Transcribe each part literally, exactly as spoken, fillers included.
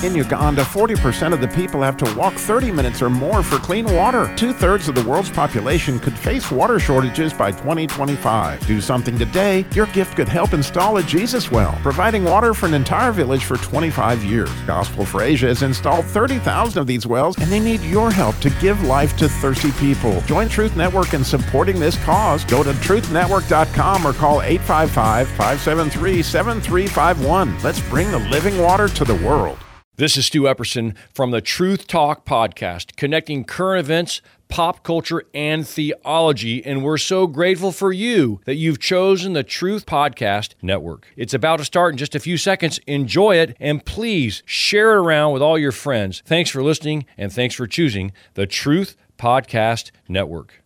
In Uganda, forty percent of the people have to walk thirty minutes or more for clean water. Two-thirds of the world's population could face water shortages by twenty twenty-five. Do something today. Your gift could help install a Jesus well, providing water for an entire village for twenty-five years. Gospel for Asia has installed thirty thousand of these wells, and they need your help to give life to thirsty people. Join Truth Network in supporting this cause. Go to truth network dot com or call eight five five, five seven three, seven three five one. Let's bring the living water to the world. This is Stu Epperson from the Truth Talk podcast, connecting current events, pop culture, and theology, and we're so grateful for you that you've chosen the Truth Podcast Network. It's about to start in just a few seconds. Enjoy it, and please share it around with all your friends. Thanks for listening, and thanks for choosing the Truth Podcast Network.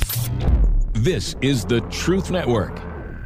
This is the Truth Network.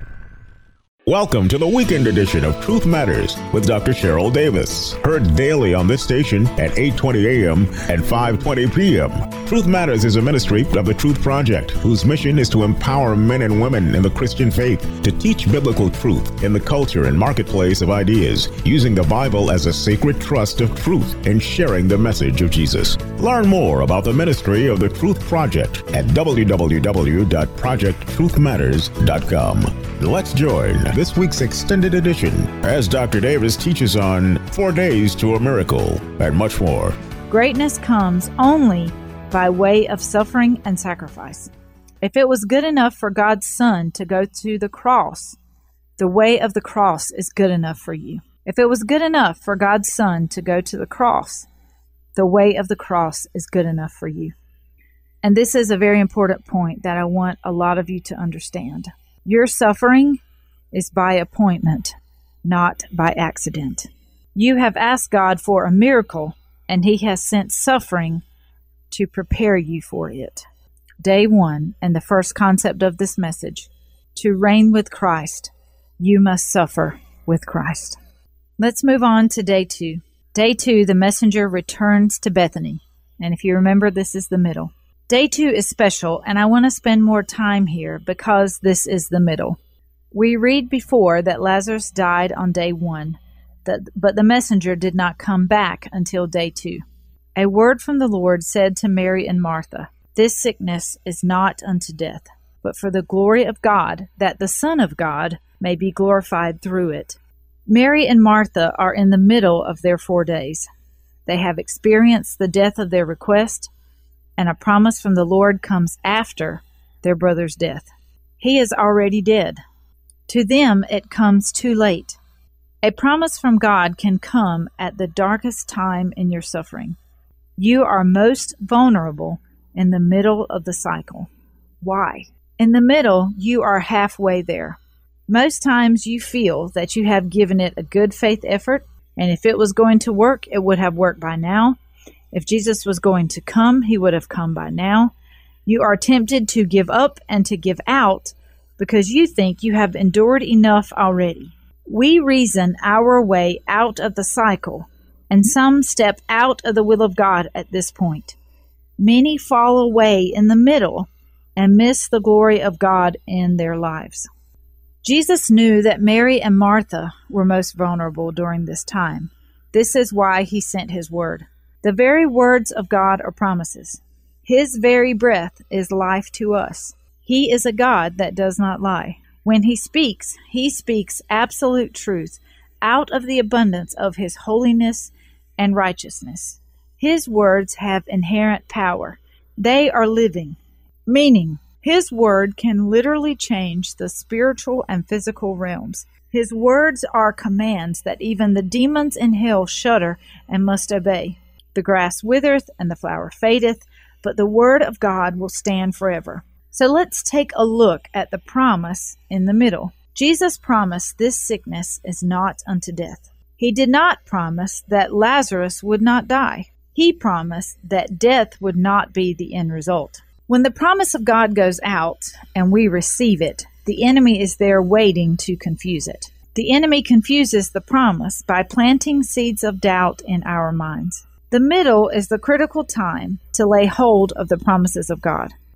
Welcome to the weekend edition of Truth Matters with Doctor Cheryl Davis. Heard daily on this station at eight twenty a.m. and five twenty p.m. Truth Matters is a ministry of the Truth Project, whose mission is to empower men and women in the Christian faith to teach biblical truth in the culture and marketplace of ideas, using the Bible as a sacred trust of truth and sharing the message of Jesus. Learn more about the ministry of the Truth Project at w w w dot project truth matters dot com. Let's join this week's extended edition as Doctor Davis teaches on Four Days to a Miracle and much more. Greatness comes only by way of suffering and sacrifice. If it was good enough for God's Son to go to the cross, the way of the cross is good enough for you. If it was good enough for God's Son to go to the cross, the way of the cross is good enough for you. And this is a very important point that I want a lot of you to understand. Your suffering is by appointment, not by accident. You have asked God for a miracle, and He has sent suffering to prepare you for it. Day one, and the first concept of this message, to reign with Christ, you must suffer with Christ. Let's move on to day two. Day two, the messenger returns to Bethany. And if you remember, this is the middle. Day two is special, and I want to spend more time here because this is the middle. We read before that Lazarus died on day one, that, but the messenger did not come back until day two. A word from the Lord said to Mary and Martha, "This sickness is not unto death, but for the glory of God, that the Son of God may be glorified through it." Mary and Martha are in the middle of their four days. They have experienced the death of their request, and a promise from the Lord comes after their brother's death. He is already dead. To them, it comes too late. A promise from God can come at the darkest time in your suffering. You are most vulnerable in the middle of the cycle. Why? In the middle, you are halfway there. Most times you feel that you have given it a good faith effort, and if it was going to work, it would have worked by now. If Jesus was going to come, He would have come by now. You are tempted to give up and to give out because you think you have endured enough already. We reason our way out of the cycle, and some step out of the will of God at this point. Many fall away in the middle and miss the glory of God in their lives. Jesus knew that Mary and Martha were most vulnerable during this time. This is why He sent His word. The very words of God are promises. His very breath is life to us. He is a God that does not lie. When He speaks, He speaks absolute truth out of the abundance of His holiness and righteousness. His words have inherent power. They are living, meaning His word can literally change the spiritual and physical realms. His words are commands that even the demons in hell shudder and must obey. The grass withereth and the flower fadeth, but the word of God will stand forever. So let's take a look at the promise in the middle. Jesus promised this sickness is not unto death. He did not promise that Lazarus would not die. He promised that death would not be the end result. When the promise of God goes out and we receive it, the enemy is there waiting to confuse it. The enemy confuses the promise by planting seeds of doubt in our minds. The middle is the critical time to lay hold of the promises of God.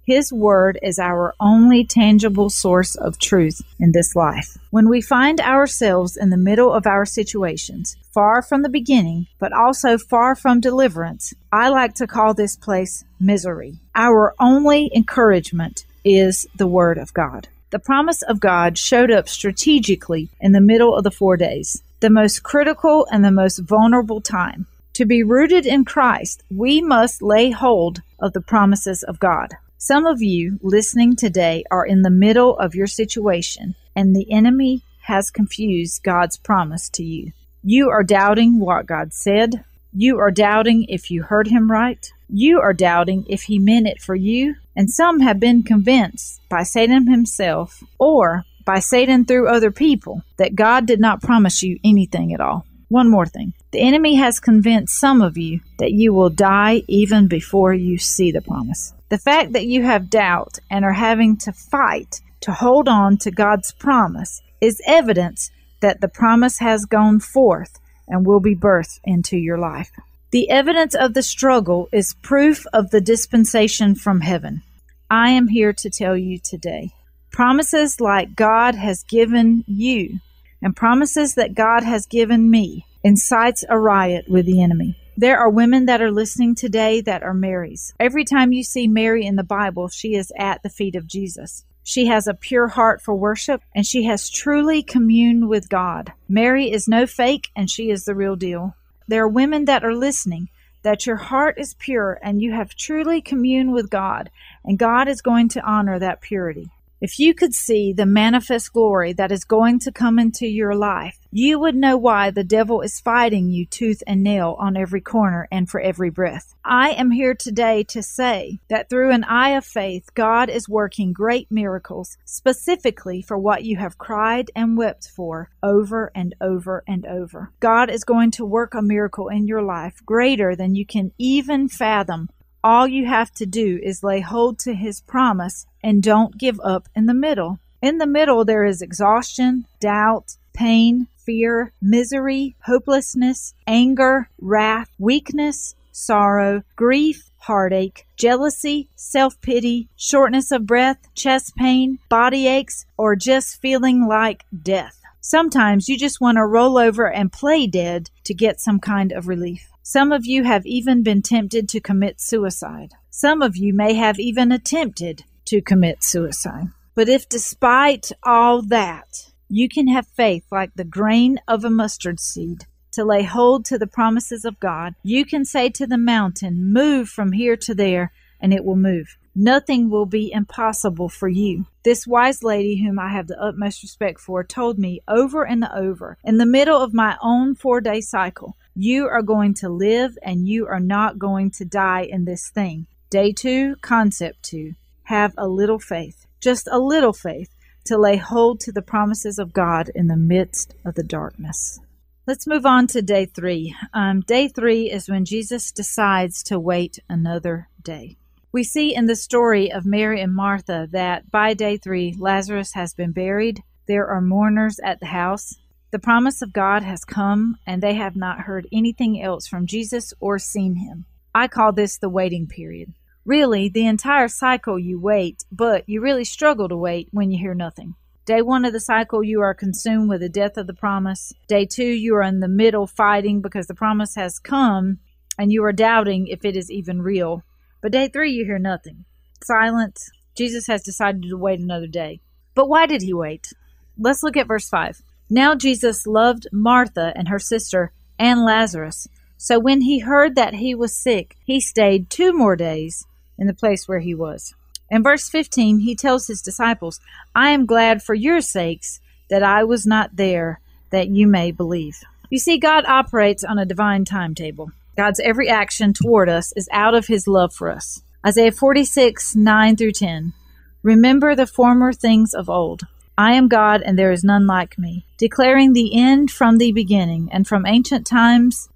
His Word is our only tangible source of truth in this life. When we find ourselves in the middle of our situations, far from the beginning, but also far from deliverance, I like to call this place misery. Our only encouragement is the Word of God. The promise of God showed up strategically in the middle of the four days, the most critical and the most vulnerable time. To be rooted in Christ, we must lay hold of the promises of God. Some of you listening today are in the middle of your situation, and the enemy has confused God's promise to you. You are doubting what God said. You are doubting if you heard Him right. You are doubting if He meant it for you. And some have been convinced by Satan himself or by Satan through other people that God did not promise you anything at all. One more thing. The enemy has convinced some of you that you will die even before you see the promise. The fact that you have doubt and are having to fight to hold on to God's promise is evidence that the promise has gone forth and will be birthed into your life. The evidence of the struggle is proof of the dispensation from heaven. I am here to tell you today, promises like God has given you and promises that God has given me incites a riot with the enemy. There are women that are listening today that are Marys. Every time you see Mary in the Bible, she is at the feet of Jesus. She has a pure heart for worship, and she has truly communed with God. Mary is no fake, and she is the real deal. There are women that are listening, that your heart is pure, and you have truly communed with God, and God is going to honor that purity. If you could see the manifest glory that is going to come into your life, you would know why the devil is fighting you tooth and nail on every corner and for every breath. I am here today to say that through an eye of faith, God is working great miracles specifically for what you have cried and wept for over and over and over. God is going to work a miracle in your life greater than you can even fathom. All you have to do is lay hold to His promise and don't give up in the middle. In the middle, there is exhaustion, doubt, pain, fear, misery, hopelessness, anger, wrath, weakness, sorrow, grief, heartache, jealousy, self-pity, shortness of breath, chest pain, body aches, or just feeling like death. Sometimes you just want to roll over and play dead to get some kind of relief. Some of you have even been tempted to commit suicide. Some of you may have even attempted to commit suicide. But if despite all that, you can have faith like the grain of a mustard seed to lay hold to the promises of God, you can say to the mountain, move from here to there, and it will move. Nothing will be impossible for you. This wise lady, whom I have the utmost respect for, told me over and over, in the middle of my own four-day cycle, you are going to live and you are not going to die in this thing. Day two, concept two, have a little faith, just a little faith, to lay hold to the promises of God in the midst of the darkness. Let's move on to day three. Um, day three is when Jesus decides to wait another day. We see in the story of Mary and Martha that by day three, Lazarus has been buried. There are mourners at the house. The promise of God has come, and they have not heard anything else from Jesus or seen Him. I call this the waiting period. Really, the entire cycle you wait, but you really struggle to wait when you hear nothing. Day one of the cycle, you are consumed with the death of the promise. Day two, you are in the middle fighting because the promise has come, and you are doubting if it is even real. But day three, you hear nothing. Silence. Jesus has decided to wait another day. But why did He wait? Let's look at verse five. Now Jesus loved Martha and her sister and Lazarus. So when He heard that he was sick, He stayed two more days in the place where He was. In verse fifteen, He tells His disciples, I am glad for your sakes that I was not there, that you may believe. You see, God operates on a divine timetable. God's every action toward us is out of His love for us. Isaiah forty-six, nine through ten. Remember the former things of old. I am God, and there is none like me, declaring the end from the beginning, and from ancient times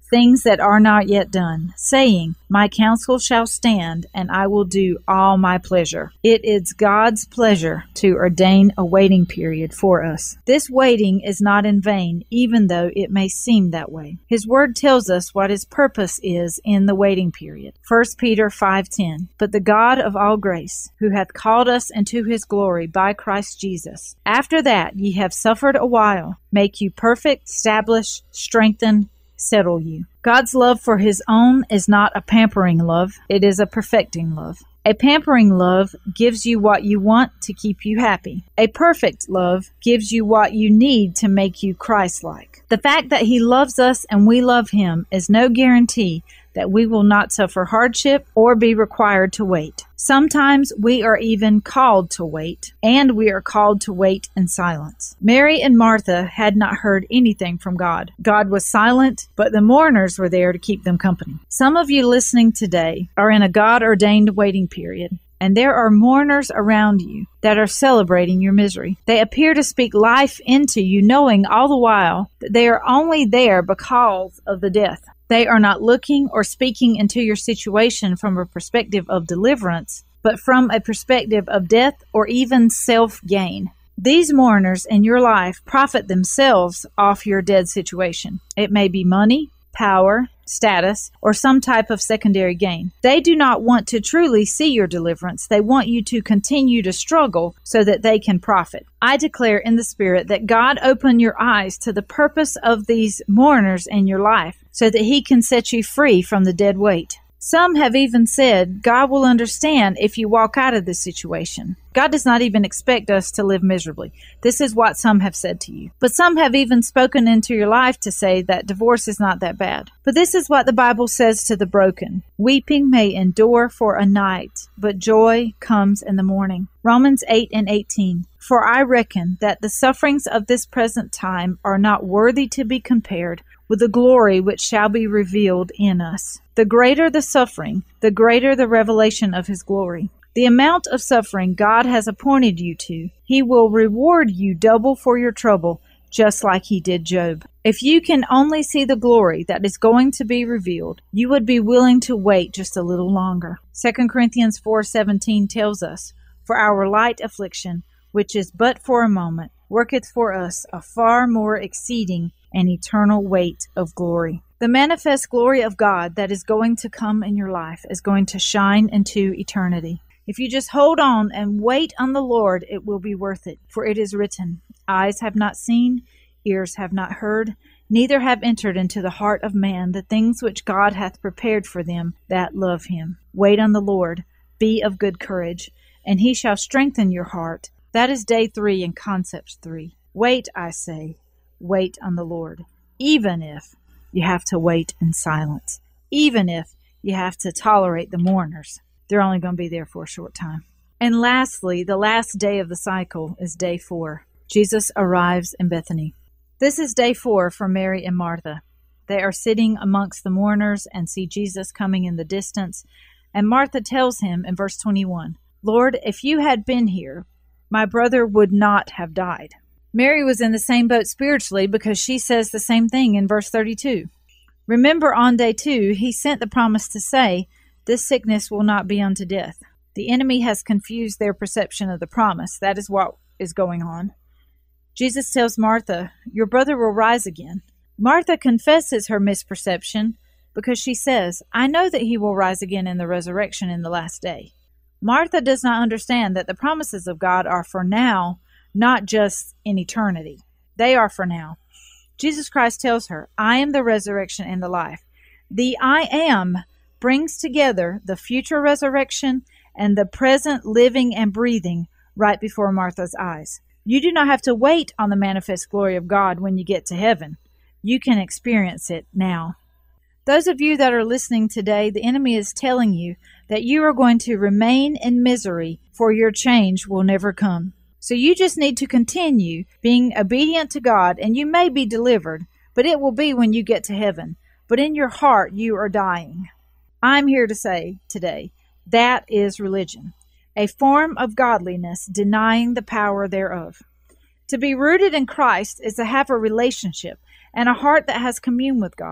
things that are not yet done, saying, My counsel shall stand, and I will do all my pleasure. It is God's pleasure to ordain a waiting period for us. This waiting is not in vain, even though it may seem that way. His word tells us what his purpose is in the waiting period. First Peter five ten. But the God of all grace, who hath called us into his glory by Christ Jesus, after that ye have suffered a while, make you perfect, establish, strengthen, settle you. God's love for his own is not a pampering love, it is a perfecting love. A pampering love gives you what you want to keep you happy. A perfect love gives you what you need to make you Christ-like. The fact that he loves us and we love him is no guarantee that we will not suffer hardship or be required to wait. Sometimes we are even called to wait, and we are called to wait in silence. Mary and Martha had not heard anything from God. God was silent, but the mourners were there to keep them company. Some of you listening today are in a God-ordained waiting period, and there are mourners around you that are celebrating your misery. They appear to speak life into you, knowing all the while that they are only there because of the death. They are not looking or speaking into your situation from a perspective of deliverance, but from a perspective of death or even self-gain. These mourners in your life profit themselves off your dead situation. It may be money, power, status, or some type of secondary gain. They do not want to truly see your deliverance. They want you to continue to struggle so that they can profit. I declare in the Spirit that God open your eyes to the purpose of these mourners in your life so that he can set you free from the dead weight. Some have even said God will understand if you walk out of this situation. God does not even expect us to live miserably. This is what some have said to you. But some have even spoken into your life to say that divorce is not that bad. But this is what the Bible says to the broken. Weeping may endure for a night, but joy comes in the morning. Romans eight and eighteen. For I reckon that the sufferings of this present time are not worthy to be compared with the glory which shall be revealed in us. The greater the suffering, the greater the revelation of his glory. The amount of suffering God has appointed you to, he will reward you double for your trouble, just like he did Job. If you can only see the glory that is going to be revealed, you would be willing to wait just a little longer. Second Corinthians four seventeen tells us, For our light affliction, which is but for a moment, worketh for us a far more exceeding and eternal weight of glory. The manifest glory of God that is going to come in your life is going to shine into eternity. If you just hold on and wait on the Lord, it will be worth it. For it is written, Eyes have not seen, ears have not heard, neither have entered into the heart of man the things which God hath prepared for them that love him. Wait on the Lord, be of good courage, and he shall strengthen your heart. That is day three in concept three. Wait, I say, wait on the Lord, even if you have to wait in silence, even if you have to tolerate the mourners. They're only going to be there for a short time. And lastly, the last day of the cycle is day four. Jesus arrives in Bethany. This is day four for Mary and Martha. They are sitting amongst the mourners and see Jesus coming in the distance. And Martha tells him in verse twenty-one, Lord, if you had been here, my brother would not have died. Mary was in the same boat spiritually because she says the same thing in verse thirty-two. Remember, on day two, he sent the promise to say, This sickness will not be unto death. The enemy has confused their perception of the promise. That is what is going on. Jesus tells Martha, Your brother will rise again. Martha confesses her misperception because she says, I know that he will rise again in the resurrection in the last day. Martha does not understand that the promises of God are for now, not just in eternity. They are for now. Jesus Christ tells her, I am the resurrection and the life. The I am brings together the future resurrection and the present living and breathing right before Martha's eyes. You do not have to wait on the manifest glory of God when you get to heaven. You can experience it now. Those of you that are listening today, the enemy is telling you that you are going to remain in misery, for your change will never come. So you just need to continue being obedient to God, and you may be delivered, but it will be when you get to heaven. But in your heart, you are dying. I'm here to say today, that is religion, a form of godliness denying the power thereof. To be rooted in Christ is to have a relationship and a heart that has commune with God,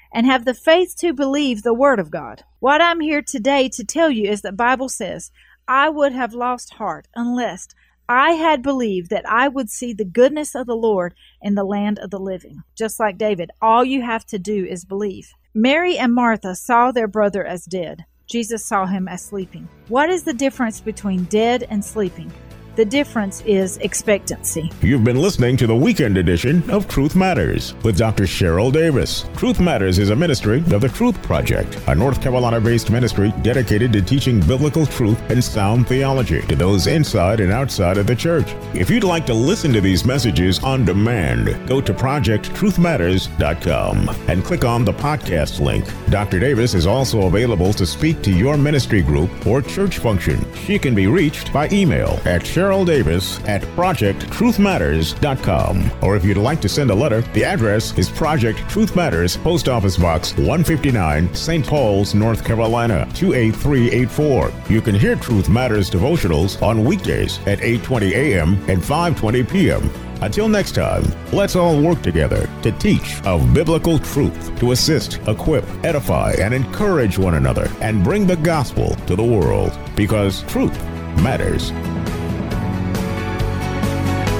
and have the faith to believe the Word of God. What I'm here today to tell you is that the Bible says, I would have lost heart unless I had believed that I would see the goodness of the Lord in the land of the living. Just like David, all you have to do is believe. Mary and Martha saw their brother as dead. Jesus saw him as sleeping. What is the difference between dead and sleeping? The difference is expectancy. You've been listening to the weekend edition of Truth Matters with Doctor Cheryl Davis. Truth Matters is a ministry of the Truth Project, a North Carolina-based ministry dedicated to teaching biblical truth and sound theology to those inside and outside of the church. If you'd like to listen to these messages on demand, go to project truth matters dot com and click on the podcast link. Doctor Davis is also available to speak to your ministry group or church function. She can be reached by email at Cheryl Davis at project truth matters dot com. Or if you'd like to send a letter, the address is Project Truth Matters, Post Office Box one fifty-nine, Saint Paul's, North Carolina, two eight three eight four. You can hear Truth Matters devotionals on weekdays at eight twenty a.m. and five twenty p.m. Until next time, let's all work together to teach of biblical truth, to assist, equip, edify, and encourage one another, and bring the gospel to the world, because truth matters.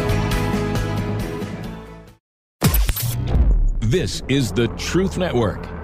This is the Truth Network.